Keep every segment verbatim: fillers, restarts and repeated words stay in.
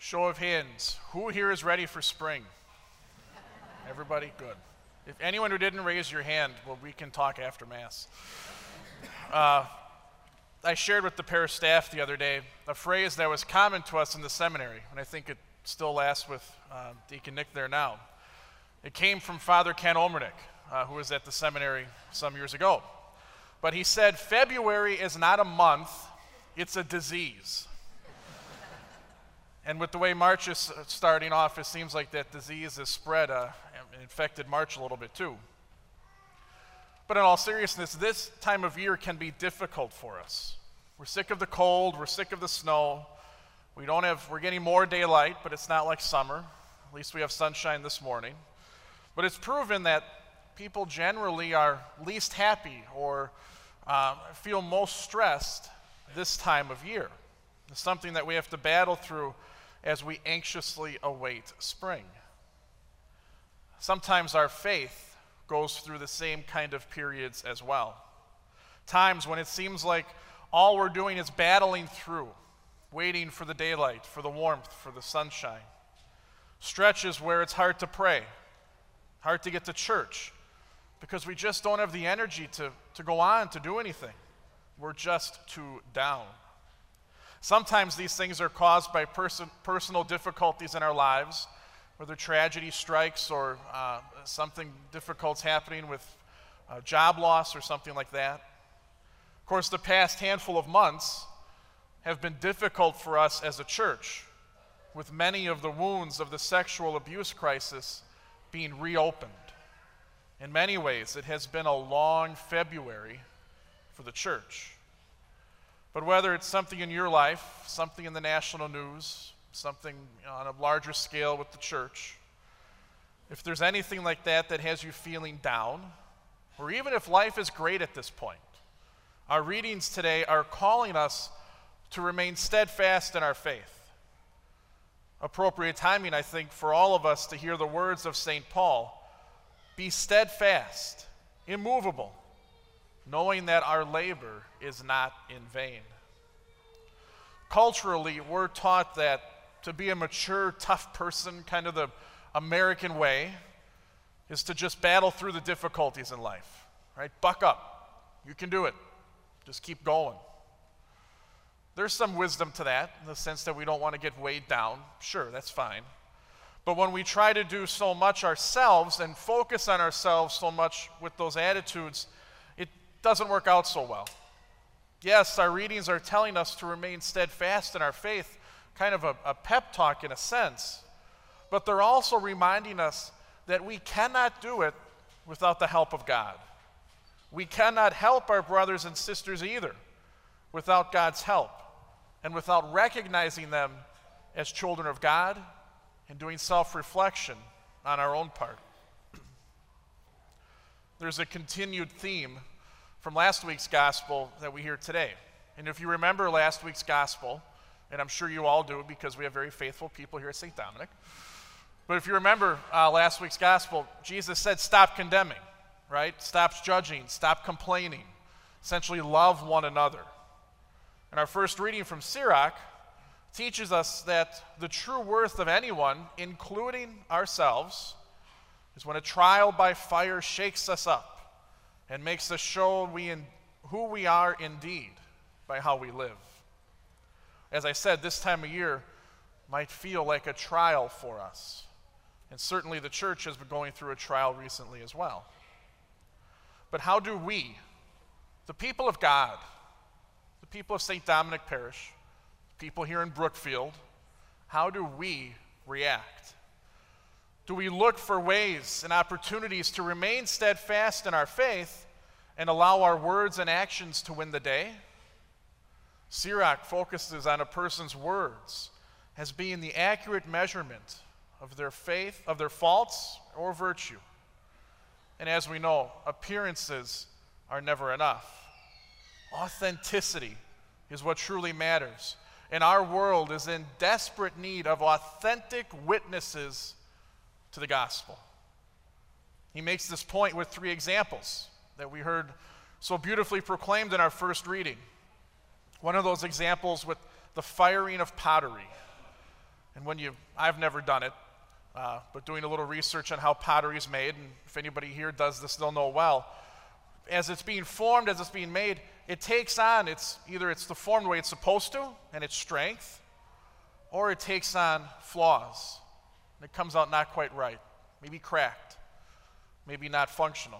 Show of hands. Who here is ready for spring? Everybody? Good. If anyone who didn't raise your hand, well, we can talk after Mass. Uh, I shared with the parish staff the other day a phrase that was common to us in the seminary, and I think it still lasts with uh, Deacon Nick there now. It came from Father Ken Olmernick, uh, who was at the seminary some years ago. But he said, February is not a month, it's a disease. And with the way March is starting off, it seems like that disease has spread uh, and infected March a little bit too. But in all seriousness, this time of year can be difficult for us. We're sick of the cold, we're sick of the snow. We don't have, we're getting more daylight, but it's not like summer. At least we have sunshine this morning. But it's proven that people generally are least happy or uh, feel most stressed this time of year. It's something that we have to battle through as we anxiously await spring. Sometimes our faith goes through the same kind of periods as well. Times when it seems like all we're doing is battling through, waiting for the daylight, for the warmth, for the sunshine. Stretches where it's hard to pray, hard to get to church, because we just don't have the energy to, to go on, to do anything. We're just too down. Sometimes these things are caused by person, personal difficulties in our lives, whether tragedy strikes or uh, something difficult's happening with uh, job loss or something like that. Of course, the past handful of months have been difficult for us as a church, with many of the wounds of the sexual abuse crisis being reopened. In many ways, it has been a long February for the church. But whether it's something in your life, something in the national news, something on a larger scale with the church, if there's anything like that that has you feeling down, or even if life is great at this point, our readings today are calling us to remain steadfast in our faith. Appropriate timing, I think, for all of us to hear the words of Saint Paul, be steadfast, immovable, knowing that our labor is not in vain. Culturally, we're taught that to be a mature, tough person, kind of the American way, is to just battle through the difficulties in life, right? Buck up. You can do it. Just keep going. There's some wisdom to that, in the sense that we don't want to get weighed down. Sure, that's fine. But when we try to do so much ourselves and focus on ourselves so much with those attitudes, it doesn't work out so well. Yes, our readings are telling us to remain steadfast in our faith, kind of a, a pep talk in a sense, but they're also reminding us that we cannot do it without the help of God. We cannot help our brothers and sisters either without God's help and without recognizing them as children of God and doing self-reflection on our own part. There's a continued theme from last week's gospel that we hear today. And if you remember last week's gospel, and I'm sure you all do because we have very faithful people here at Saint Dominic, but if you remember uh, last week's gospel, Jesus said, stop condemning, right? Stop judging, stop complaining. Essentially, love one another. And our first reading from Sirach teaches us that the true worth of anyone, including ourselves, is when a trial by fire shakes us up and makes us show we in, who we are indeed by how we live. As I said, this time of year might feel like a trial for us. And certainly the church has been going through a trial recently as well. But how do we, the people of God, the people of Saint Dominic Parish, people here in Brookfield, how do we react? Do we look for ways and opportunities to remain steadfast in our faith and allow our words and actions to win the day? Sirach focuses on a person's words as being the accurate measurement of their faith, of their faults or virtue. And as we know, appearances are never enough. Authenticity is what truly matters. And our world is in desperate need of authentic witnesses to the gospel. He makes this point with three examples that we heard so beautifully proclaimed in our first reading. One of those examples with the firing of pottery. And when you, I've never done it, uh, but doing a little research on how pottery is made, and if anybody here does this, they'll know well. As it's being formed, as it's being made, it takes on, it's either it's the form the way it's supposed to, and its strength, or it takes on flaws. And it comes out not quite right, maybe cracked, maybe not functional.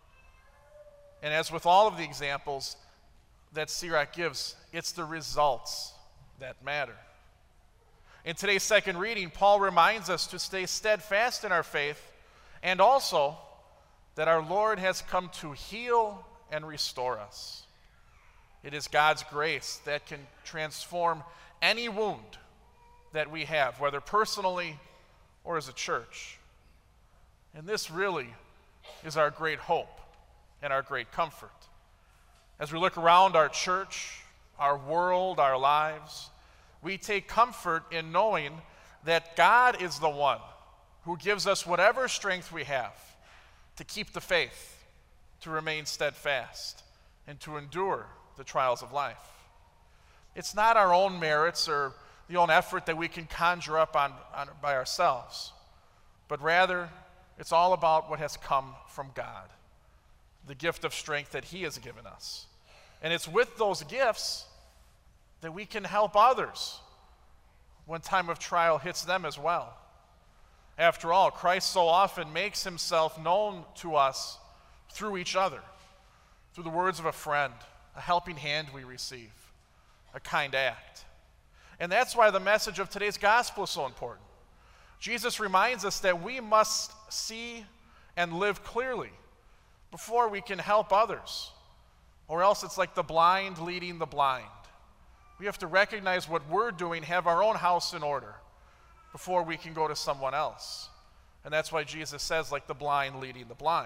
And as with all of the examples that Sirach gives, it's the results that matter. In today's second reading, Paul reminds us to stay steadfast in our faith, and also that our Lord has come to heal and restore us. It is God's grace that can transform any wound that we have, whether personally or as a church. And this really is our great hope and our great comfort. As we look around our church, our world, our lives, we take comfort in knowing that God is the one who gives us whatever strength we have to keep the faith, to remain steadfast, and to endure the trials of life. It's not our own merits or the own effort that we can conjure up on, on by ourselves, but rather it's all about what has come from God, the gift of strength that He has given us. And it's with those gifts that we can help others when time of trial hits them as well. After all, Christ so often makes Himself known to us through each other, through the words of a friend, a helping hand we receive, a kind act. And that's why the message of today's gospel is so important. Jesus reminds us that we must see and live clearly before we can help others, or else it's like the blind leading the blind. We have to recognize what we're doing, have our own house in order before we can go to someone else. And that's why Jesus says, like the blind leading the blind.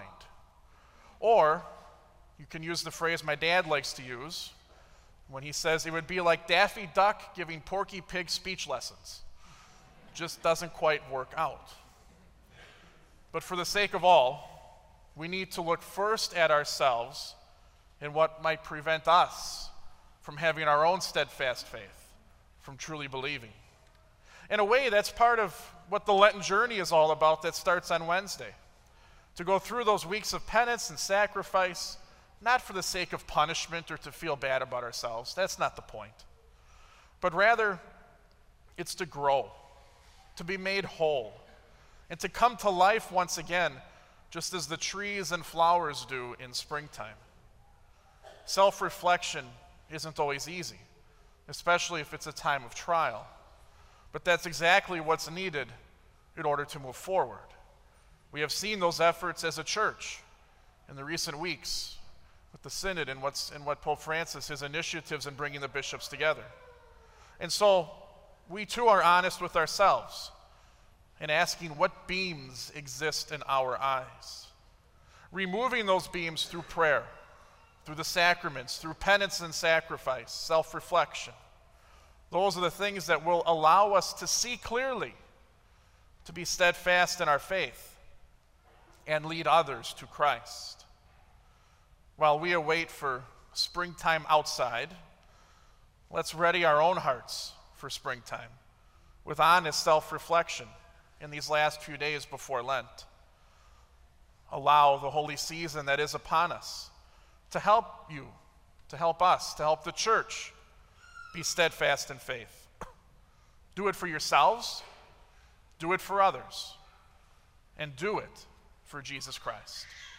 Or you can use the phrase my dad likes to use when he says it would be like Daffy Duck giving Porky Pig speech lessons. Just doesn't quite work out. But for the sake of all, we need to look first at ourselves and what might prevent us from having our own steadfast faith, from truly believing. In a way, that's part of what the Lenten journey is all about that starts on Wednesday. To go through those weeks of penance and sacrifice, not for the sake of punishment or to feel bad about ourselves. That's not the point. But rather, it's to grow, to be made whole, and to come to life once again, just as the trees and flowers do in springtime. Self-reflection isn't always easy, especially if it's a time of trial. But that's exactly what's needed in order to move forward. We have seen those efforts as a church in the recent weeks with the Synod and what's and what Pope Francis, his initiatives in bringing the bishops together. And so we too are honest with ourselves and asking what beams exist in our eyes. Removing those beams through prayer, through the sacraments, through penance and sacrifice, self-reflection. Those are the things that will allow us to see clearly, to be steadfast in our faith, and lead others to Christ. While we await for springtime outside, let's ready our own hearts for springtime with honest self-reflection in these last few days before Lent. Allow the holy season that is upon us to help you, to help us, to help the church be steadfast in faith. Do it for yourselves, do it for others, and do it for Jesus Christ.